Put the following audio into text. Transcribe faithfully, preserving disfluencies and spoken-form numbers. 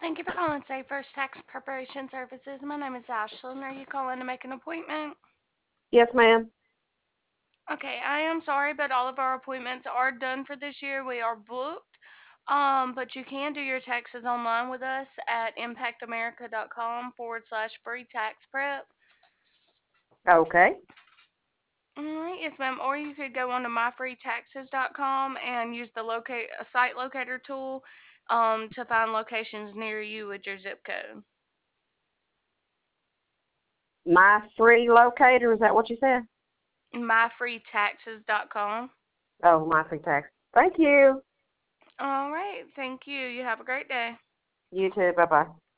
Thank you for calling Safe First Tax Preparation Services. My name is Ashlyn. Are you calling to make an appointment? Yes, ma'am. Okay, I am sorry, but all of our appointments are done for this year. We are booked. Um, but you can do your taxes online with us at impactamerica.com forward slash free tax prep. Okay. All right, yes, ma'am. Or you could go on to my free taxes dot com and use the locate a site locator tool um, to find locations near you with your zip code. My free locator, is that what you said? my free taxes dot com. Oh, my free tax. Thank you. All right. Thank you. You have a great day. You too. Bye-bye.